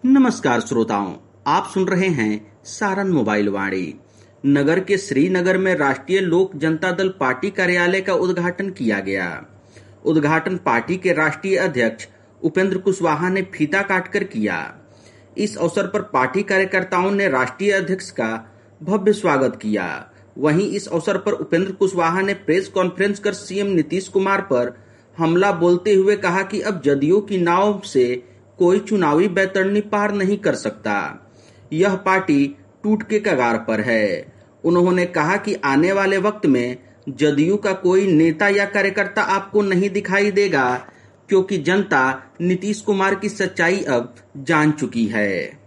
नमस्कार श्रोताओं, आप सुन रहे हैं सारण मोबाइल वाणी। नगर के श्रीनगर में राष्ट्रीय लोक जनता दल पार्टी कार्यालय का उद्घाटन किया गया। उद्घाटन पार्टी के राष्ट्रीय अध्यक्ष उपेंद्र कुशवाहा ने फीता काटकर किया। इस अवसर पर पार्टी कार्यकर्ताओं ने राष्ट्रीय अध्यक्ष का भव्य स्वागत किया। वहीं इस अवसर पर उपेंद्र कुशवाहा ने प्रेस कॉन्फ्रेंस कर सीएम नीतीश कुमार पर हमला बोलते हुए कहा कि अब जदयू की नाव से कोई चुनावी बैतरणी पार नहीं कर सकता। यह पार्टी टूट के कगार पर है। उन्होंने कहा कि आने वाले वक्त में जदयू का कोई नेता या कार्यकर्ता आपको नहीं दिखाई देगा, क्योंकि जनता नीतीश कुमार की सच्चाई अब जान चुकी है।